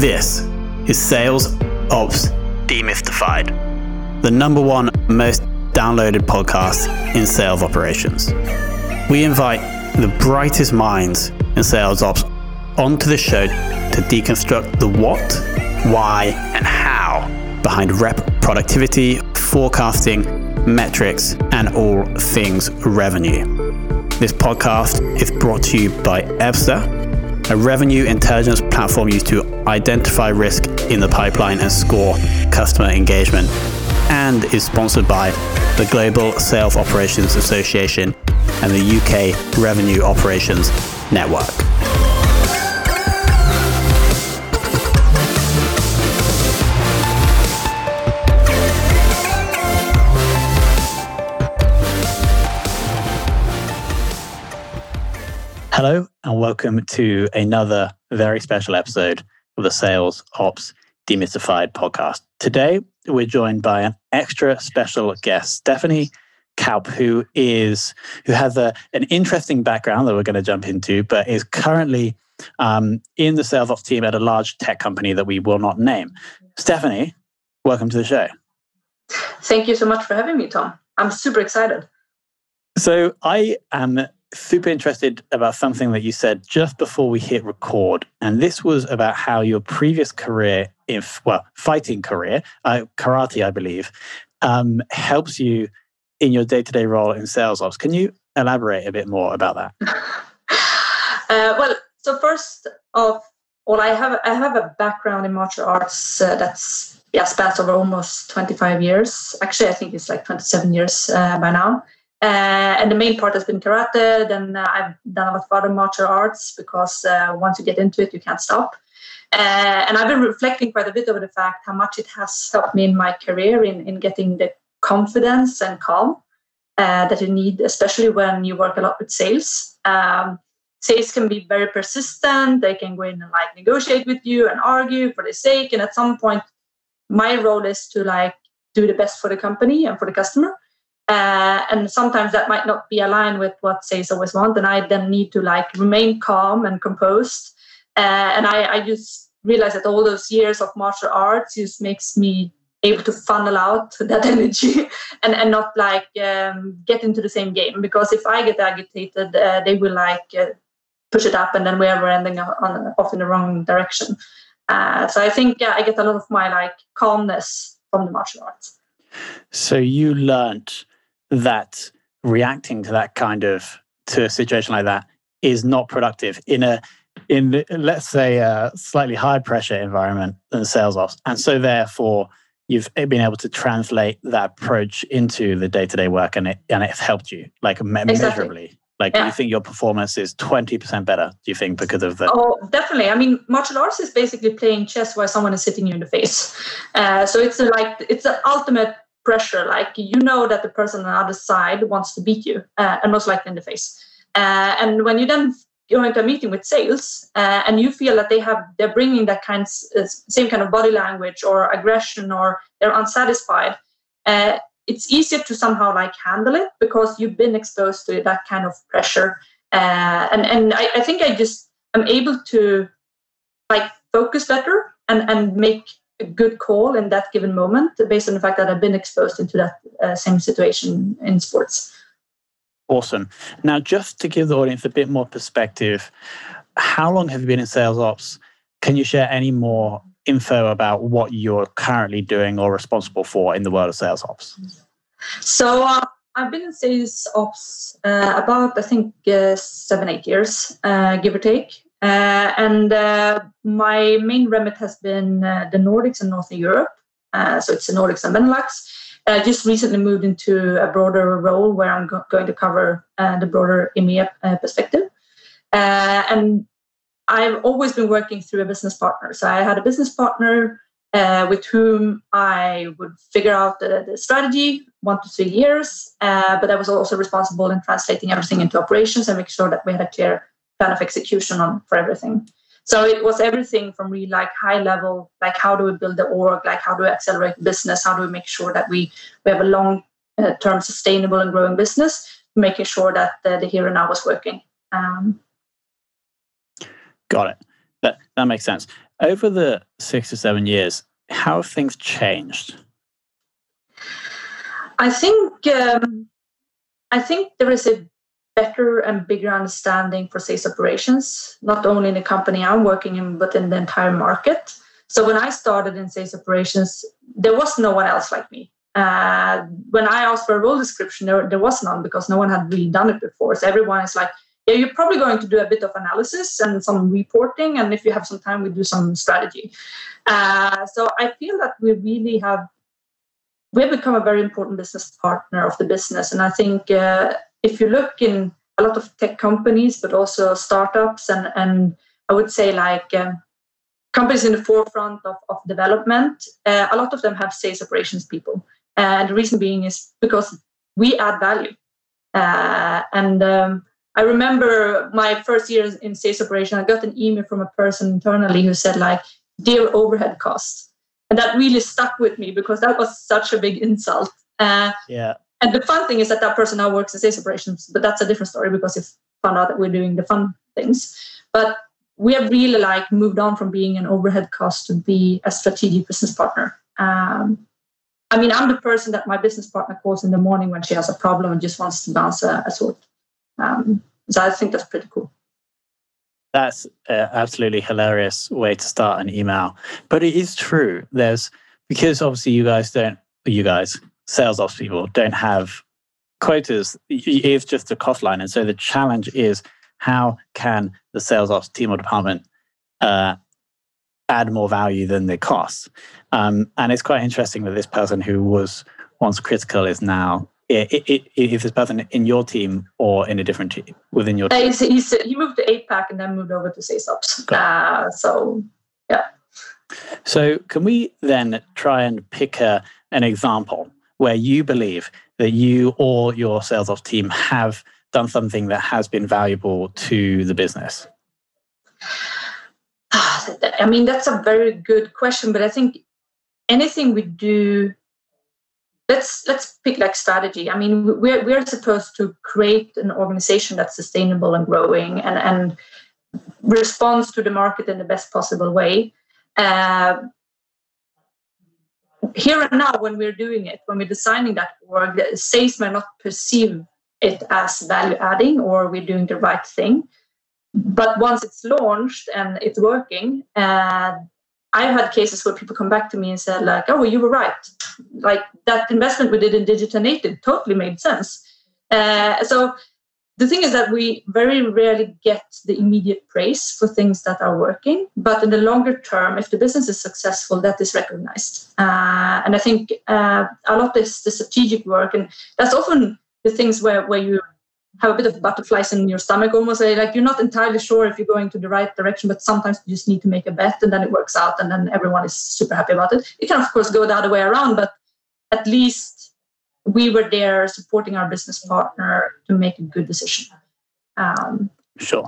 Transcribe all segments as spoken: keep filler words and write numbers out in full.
This is Sales Ops Demystified, the number one most downloaded podcast in sales operations. We invite the brightest minds in sales ops onto the show to deconstruct the what, why, and how behind rep productivity, forecasting, metrics, and all things revenue. This podcast is brought to you by Ebsta, a revenue intelligence platform used to identify risk in the pipeline and score customer engagement, and is sponsored by the Global Sales Operations Association and the U K Revenue Operations Network. Hello and welcome to another very special episode of the Sales Ops Demystified podcast. Today, we're joined by an extra special guest, Stephanie Kaup, who is who has a, an interesting background that we're going to jump into, but is currently um, in the sales ops team at a large tech company that we will not name. Stephanie, welcome to the show. Thank you so much for having me, Tom. I'm super excited. So I am super interested about something that you said just before we hit record. And this was about how your previous career, if well, fighting career, uh, karate, I believe, um, helps you in your day-to-day role in sales ops. Can you elaborate a bit more about that? uh, well, so first of all, I have I have a background in martial arts uh, that's yeah spans over almost twenty-five years. Actually, I think it's like twenty-seven years uh, by now. Uh, and the main part has been karate. Then uh, I've done a lot of other martial arts because uh, once you get into it, you can't stop. Uh, and I've been reflecting quite a bit over the fact how much it has helped me in my career in, in getting the confidence and calm uh, that you need, especially when you work a lot with sales. Um, sales can be very persistent. They can go in and like negotiate with you and argue for their sake. And at some point, my role is to like do the best for the company and for the customer. Uh, and sometimes that might not be aligned with what sales always want. And I then need to like remain calm and composed. Uh, and I, I just realized that all those years of martial arts just makes me able to funnel out that energy and, and not like um, get into the same game. Because if I get agitated, uh, they will like uh, push it up and then we're ending up on, off in the wrong direction. Uh, so I think uh, I get a lot of my like calmness from the martial arts. So you learned that reacting to that kind of to a situation like that is not productive in a in let's say a slightly high pressure environment than sales ops, and so therefore you've been able to translate that approach into the day-to-day work, and it and it's helped you like exactly. measurably. Like, yeah. Do you think your performance is twenty percent better? Do you think because of the? Oh, definitely. I mean, martial arts is basically playing chess while someone is hitting you in the face. Uh, so it's a, like it's the ultimate pressure. Like, you know that the person on the other side wants to beat you, uh, and most likely in the face. Uh, and when you then go into a meeting with sales, uh, and you feel that they have they're bringing that kind of, same kind of body language or aggression, or they're unsatisfied. Uh, it's easier to somehow like handle it because you've been exposed to that kind of pressure. Uh, and and I, I think I just am able to like focus better and, and make a good call in that given moment based on the fact that I've been exposed into that uh, same situation in sports. Awesome. Now, just to give the audience a bit more perspective, how long have you been in sales ops? Can you share any more info about what you're currently doing or responsible for in the world of sales ops? So uh, I've been in sales ops uh, about, I think, uh, seven, eight years, uh, give or take. Uh, and uh, my main remit has been uh, the Nordics and Northern Europe. Uh, so it's the Nordics and Benelux. I uh, just recently moved into a broader role where I'm go- going to cover uh, the broader E M E A uh, perspective. Uh, and I've always been working through a business partner. So I had a business partner uh, with whom I would figure out the, the strategy, one to three years. Uh, but I was also responsible in translating everything into operations and make sure that we had a clear plan of execution on for everything. So it was everything from really like high level, like how do we build the org, like how do we accelerate business, how do we make sure that we, we have a long-term sustainable and growing business, making sure that uh, the here and now was working. Um, Got it. That that makes sense. over the six to seven years, how have things changed? I think um, I think there is a better and bigger understanding for sales operations, not only in the company I'm working in, but in the entire market. So when I started in sales operations, there was no one else like me. Uh, when I asked for a role description, there, there was none because no one had really done it before. So everyone is like, yeah, you're probably going to do a bit of analysis and some reporting. And if you have some time, we do some strategy. Uh, so I feel that we really have, we have become a very important business partner of the business. And I think uh, if you look in a lot of tech companies, but also startups and, and I would say like um, companies in the forefront of, of development, uh, a lot of them have sales operations people. And the reason being is because we add value. Uh, and um, I remember my first year in sales operation, I got an email from a person internally who said like, dear overhead costs. And that really stuck with me because that was such a big insult. Uh, yeah. And the fun thing is that that person now works in sales operations, but that's a different story because if found out that we're doing the fun things. But we have really like moved on from being an overhead cost to be a strategic business partner. Um, I mean, I'm the person that my business partner calls in the morning when she has a problem and just wants to bounce a, a sword. Um, so I think that's pretty cool. That's an absolutely hilarious way to start an email. But it is true. There's, because obviously you guys don't, you guys, sales ops people don't have quotas. It's just a cost line. And so the challenge is, how can the sales ops team or department uh, add more value than the costs? Um, and it's quite interesting that this person who was once critical is now, it, it, it, is this person in your team or in a different team within your team? Uh, he's, he's, he moved to APAC and then moved over to sales ops. Uh, so, yeah. So can we then try and pick a, an example where you believe that you or your sales ops team have done something that has been valuable to the business? I mean, that's a very good question, but I think anything we do, let's let's pick like strategy. I mean, we're we're supposed to create an organization that's sustainable and growing and, and responds to the market in the best possible way. Uh, here and now, when we're doing it, when we're designing that org, sales may not perceive it as value adding or we're doing the right thing. But once it's launched and it's working, uh, I've had cases where people come back to me and said like, oh, well, you were right. Like that investment we did in digital native totally made sense. Uh, so the thing is that we very rarely get the immediate praise for things that are working. But in the longer term, if the business is successful, that is recognized. Uh, and I think uh, a lot is the strategic work. And that's often the things where, where you have a bit of butterflies in your stomach, almost like you're not entirely sure if you're going to the right direction, but sometimes you just need to make a bet and then it works out and then everyone is super happy about it. It can, of course, go the other way around, but at least we were there supporting our business partner to make a good decision. Um, sure.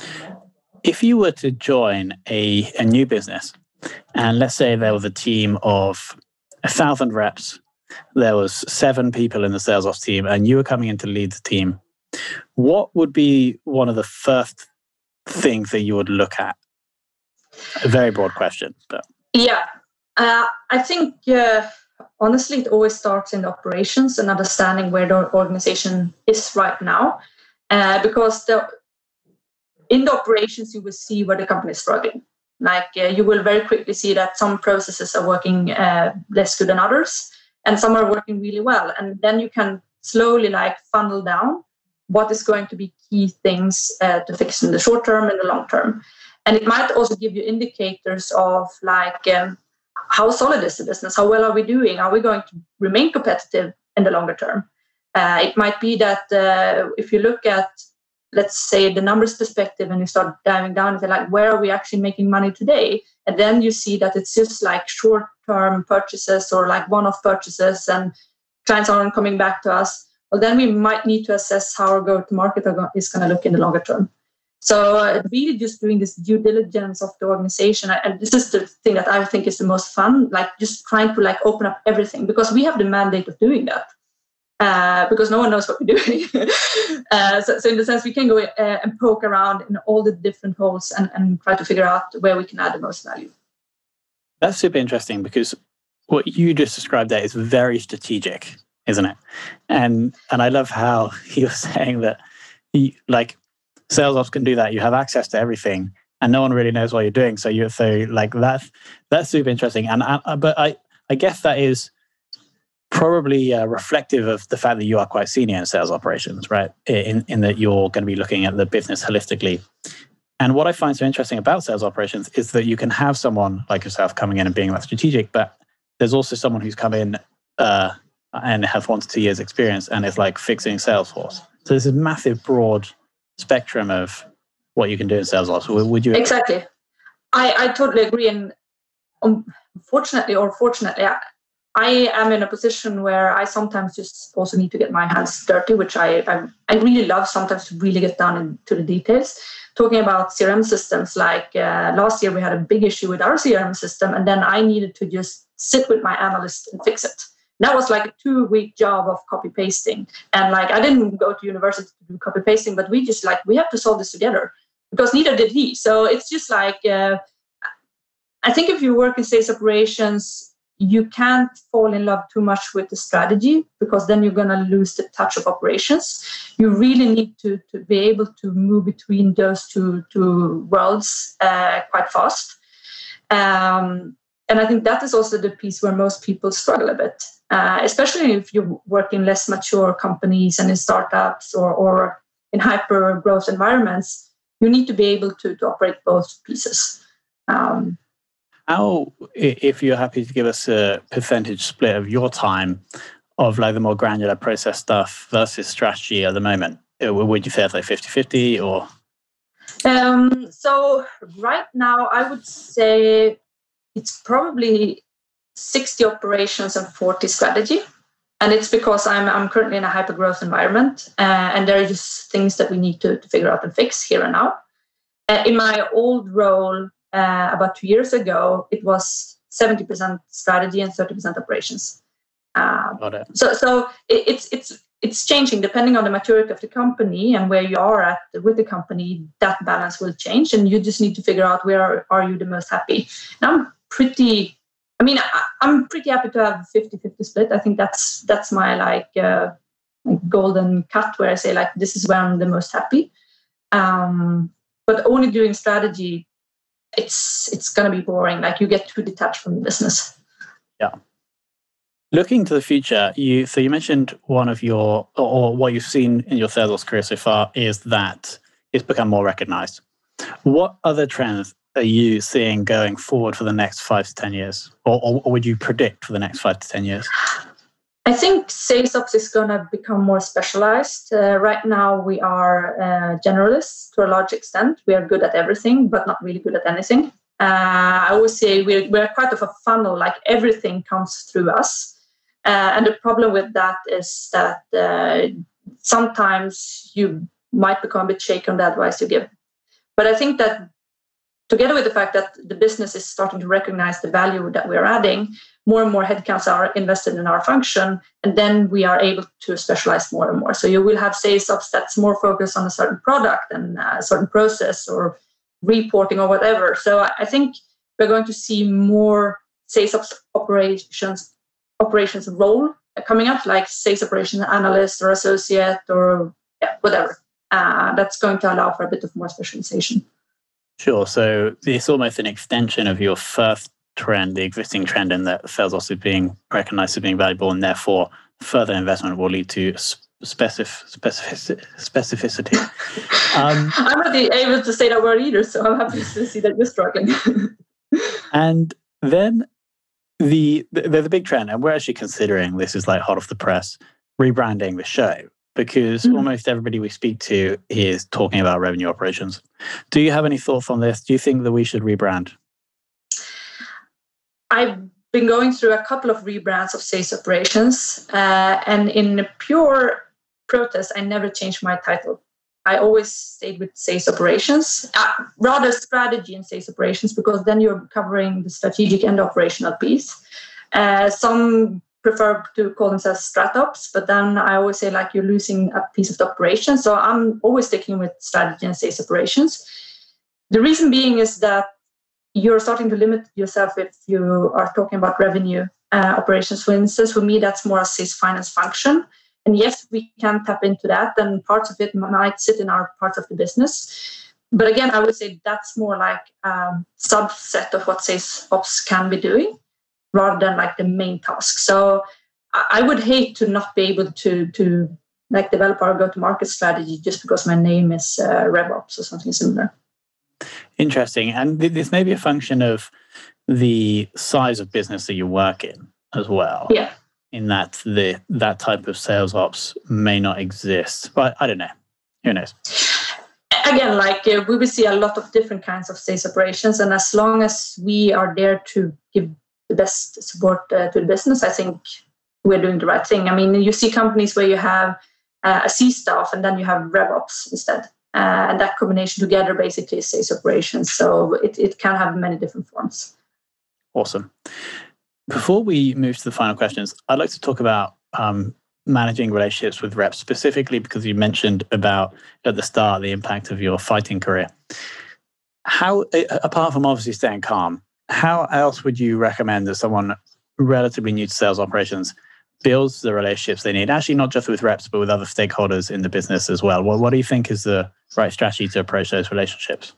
If you were to join a, a new business, and let's say there was a team of a thousand reps, there was seven people in the sales ops team, and you were coming in to lead the team, what would be one of the first things that you would look at? A very broad question. But. Yeah, uh, I think, uh, honestly, it always starts in the operations and understanding where the organization is right now. Uh, because the, in the operations, you will see where the company is struggling. Like uh, you will very quickly see that some processes are working uh, less good than others, and some are working really well. And then you can slowly like funnel down what is going to be key things uh, to fix in the short term and the long term. And it might also give you indicators of like um, how solid is the business? How well are we doing? Are we going to remain competitive in the longer term? Uh, it might be that uh, if you look at, let's say, the numbers perspective and you start diving down into like, where are we actually making money today? And then you see that it's just like short-term purchases or like one-off purchases and clients aren't coming back to us. Well, then we might need to assess how our go-to-market is going to look in the longer term. So uh, really just doing this due diligence of the organization. And this is the thing that I think is the most fun, like just trying to like open up everything because we have the mandate of doing that. Uh, because no one knows what we're doing. uh, so, so in the sense, we can go uh, and poke around in all the different holes and, and try to figure out where we can add the most value. That's super interesting because what you just described there is very strategic, isn't it? And and I love how you're saying that, you, like, sales ops can do that. You have access to everything, and no one really knows what you're doing. So you so like that's that's super interesting. And I, but I I guess that is probably uh, reflective of the fact that you are quite senior in sales operations, right? In in that you're going to be looking at the business holistically. And what I find so interesting about sales operations is that you can have someone like yourself coming in and being that strategic, but there's also someone who's come in uh, and have one to two years experience and is like fixing Salesforce. So there's a massive, broad spectrum of what you can do in sales ops. Would you? Exactly. I, I totally agree. And unfortunately or fortunately, I, I am in a position where I sometimes just also need to get my hands dirty, which I, I, I really love sometimes to really get down into the details. Talking about C R M systems, like uh, last year we had a big issue with our C R M system, and then I needed to just sit with my analyst and fix it. That was like a two-week job of copy-pasting. And like I didn't go to university to do copy-pasting, but we just like, we have to solve this together because neither did he. So it's just like, uh, I think if you work in sales operations, you can't fall in love too much with the strategy because then you're going to lose the touch of operations. You really need to, to be able to move between those two, two worlds uh, quite fast. Um, and I think that is also the piece where most people struggle a bit, uh, especially if you work in less mature companies and in startups or, or in hyper growth environments. You need to be able to, to operate both pieces. Um, How, if you're happy to give us a percentage split of your time of like the more granular process stuff versus strategy at the moment, would you say it's like fifty-fifty or? Um, so right now, I would say it's probably sixty operations and forty strategy. And it's because I'm I'm currently in a hyper growth environment uh, and there are just things that we need to, to figure out and fix here and now. Uh, in my old role, Uh, about two years ago, it was seventy percent strategy and thirty percent operations. Uh, so, so it, it's it's it's changing depending on the maturity of the company and where you are at with the company. That balance will change, and you just need to figure out where are, are you the most happy. And I'm pretty. I mean, I, I'm pretty happy to have fifty-fifty split. I think that's that's my like, uh, like golden cut where I say like this is where I'm the most happy. Um, but only doing strategy. It's it's going to be boring. Like you get too detached from the business. Yeah. Looking to the future, you so you mentioned one of your or what you've seen in your sales career so far is that it's become more recognized. What other trends are you seeing going forward for the next five to ten years, or, or, or would you predict for the next five to ten years? I think sales ops is going to become more specialized. Uh, right now, we are uh, generalists to a large extent. We are good at everything, but not really good at anything. Uh, I always say we're, we're quite of a funnel, like everything comes through us. Uh, and the problem with that is that uh, sometimes you might become a bit shaky on the advice you give. But I think that together with the fact that the business is starting to recognize the value that we're adding, more and more headcounts are invested in our function, and then we are able to specialize more and more. So you will have sales ops that's more focused on a certain product and a certain process or reporting or whatever. So I think we're going to see more sales ops operations operations role coming up, like sales operations analyst or associate or yeah, whatever. Uh, that's going to allow for a bit of more specialization. Sure. So it's almost an extension of your first trend, the existing trend in that sales ops is being recognized as being valuable, and therefore further investment will lead to specific, specific, specificity. Um, I'm not able to say that word either, so I'm happy to see that you're struggling. And then the there's a big trend, and we're actually considering, this is like hot off the press, rebranding the show. Because mm. almost everybody we speak to is talking about revenue operations. Do you have any thoughts on this? Do you think that we should rebrand? I've been going through a couple of rebrands of sales operations, uh, and in pure protest, I never changed my title. I always stayed with sales operations, uh, rather strategy and sales operations, because then you're covering the strategic and operational piece. Uh, some prefer to call themselves StratOps, but then I always say like you're losing a piece of the operation. So I'm always sticking with strategy and sales operations. The reason being is that you're starting to limit yourself if you are talking about revenue uh, operations. For instance, for me, that's more a sales finance function. And yes, we can tap into that, and parts of it might sit in our parts of the business. But again, I would say that's more like a subset of what sales ops can be doing rather than like the main task. So I would hate to not be able to, to like develop our go-to-market strategy just because my name is uh, RevOps or something similar. Interesting. And this may be a function of the size of business that you work in as well. Yeah. In that the that type of sales ops may not exist. But I don't know. Who knows? Again, like uh, we will see a lot of different kinds of sales operations. And as long as we are there to give the best support uh, to the business, I think we're doing the right thing. I mean, you see companies where you have uh, a C staff and then you have RevOps instead. Uh, and that combination together basically is sales operations. So it, it can have many different forms. Awesome. Before we move to the final questions, I'd like to talk about um, managing relationships with reps, specifically because you mentioned about at the start the impact of your fighting career. How, apart from obviously staying calm, how else would you recommend that someone relatively new to sales operations builds the relationships they need? Actually, not just with reps, but with other stakeholders in the business as well. What, what do you think is the right strategy to approach those relationships?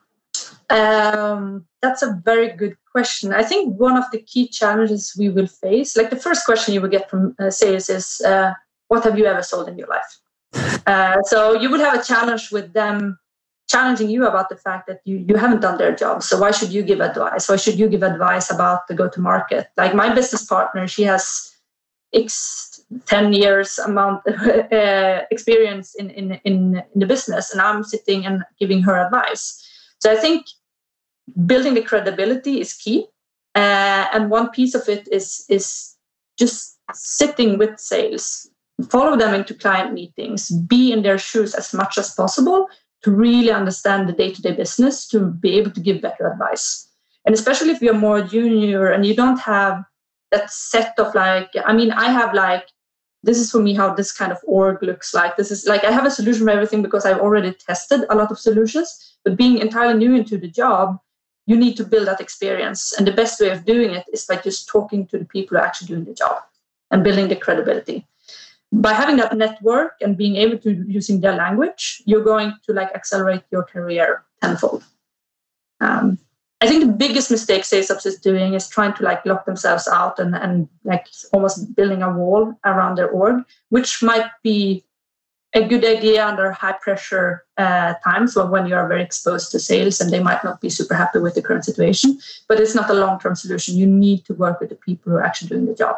Um, that's a very good question. I think one of the key challenges we will face, like the first question you will get from uh, sales is, uh, what have you ever sold in your life? Uh, so you would have a challenge with them challenging you about the fact that you, you haven't done their job. So why should you give advice? Why should you give advice about the go-to-market? Like my business partner, she has X ten years amount uh, experience in, in, in, in the business, and I'm sitting and giving her advice. So I think building the credibility is key. Uh, and one piece of it is, is just sitting with sales, follow them into client meetings, be in their shoes as much as possible to really understand the day-to-day business, to be able to give better advice. And especially if you're more junior and you don't have that set of like, I mean, I have like, this is for me how this kind of org looks like. This is like, I have a solution for everything because I've already tested a lot of solutions. But being entirely new into the job, you need to build that experience. And the best way of doing it is by just talking to the people who are actually doing the job and building the credibility. By having that network and being able to using their language, you're going to like accelerate your career tenfold. Um, I think the biggest mistake sales ops is doing is trying to like lock themselves out and, and like almost building a wall around their org, which might be a good idea under high pressure uh, times when, when you are very exposed to sales and they might not be super happy with the current situation, but it's not a long-term solution. You need to work with the people who are actually doing the job.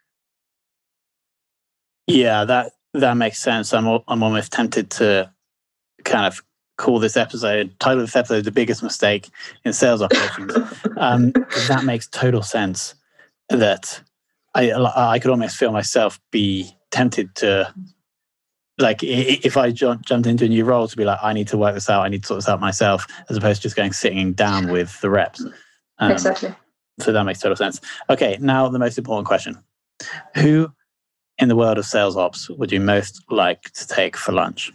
Yeah, that that makes sense. I'm I'm almost tempted to kind of call this episode, title this episode, The Biggest Mistake in Sales Operations. um, that makes total sense. That I I could almost feel myself be tempted to, like, if I jumped into a new role, to be like, I need to work this out, I need to sort this out myself, as opposed to just going sitting down with the reps. Um, exactly. So that makes total sense. Okay, now the most important question. Who in the world of sales ops would you most like to take for lunch?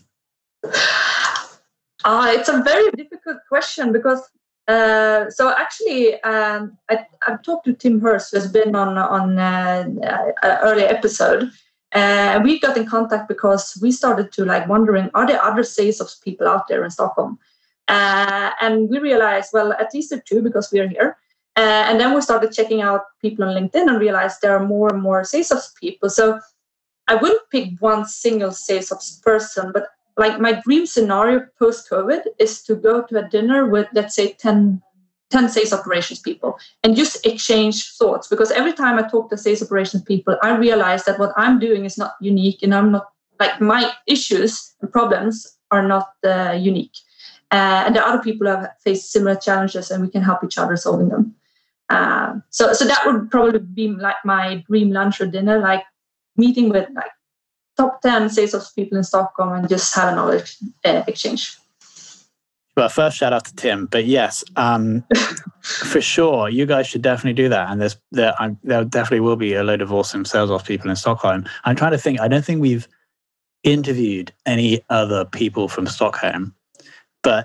Uh, it's a very difficult question because, uh, so actually, um, I, I've talked to Tim Hurst, who has been on, on uh, an earlier episode. Uh, we got in contact because we started to like wondering, are there other sales ops people out there in Stockholm? Uh, and we realized, well, at least there are two because we are here. Uh, and then we started checking out people on LinkedIn and realized there are more and more sales ops people. So I wouldn't pick one single sales ops person, but like my dream scenario post-COVID is to go to a dinner with, let's say, ten, ten sales operations people and just exchange thoughts. Because every time I talk to sales operations people, I realize that what I'm doing is not unique, and I'm not like my issues and problems are not uh, unique. Uh, and the other people have faced similar challenges, and we can help each other solving them. Uh, so, so that would probably be like my dream lunch or dinner, like meeting with like top ten sales ops people in Stockholm and just have a knowledge uh, exchange. Well, first shout out to Tim, but yes, um, for sure, you guys should definitely do that. And there's there, I'm, there definitely will be a load of awesome sales ops people in Stockholm. I'm trying to think. I don't think we've interviewed any other people from Stockholm, but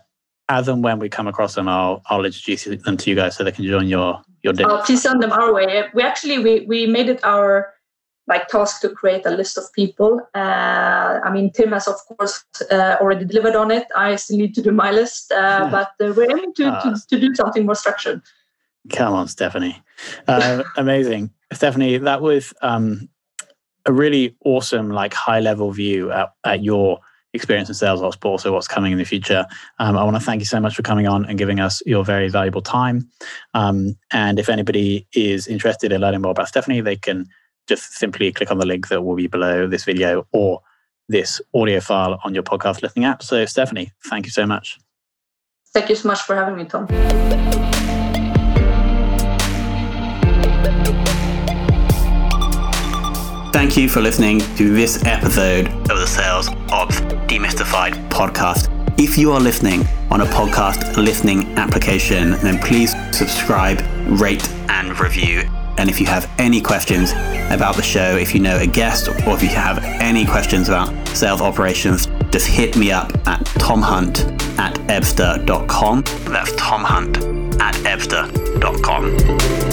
as and when we come across them, I'll I'll introduce them to you guys so they can join your your dinner. Oh, please send them our way. We actually we we made it our like task to create a list of people. Uh, I mean, Tim has of course uh, already delivered on it. I still need to do my list, uh, but uh, we're aiming to, uh, to to do something more structured. Come on, Stephanie! Uh, amazing, Stephanie. That was um, a really awesome, like high level view at, at your experience in sales ops, but also what's coming in the future. Um, I want to thank you so much for coming on and giving us your very valuable time. Um, and if anybody is interested in learning more about Stephanie, they can just simply click on the link that will be below this video or this audio file on your podcast listening app. So Stephanie, thank you so much. Thank you so much for having me, Tom. Thank you for listening to this episode of the Sales Ops Demystified podcast. If you are listening on a podcast listening application, then please subscribe, rate, and review. And if you have any questions about the show, if you know a guest, or if you have any questions about sales operations, just hit me up at tomhunt at ebster dot com. That's tomhunt at ebster dot com.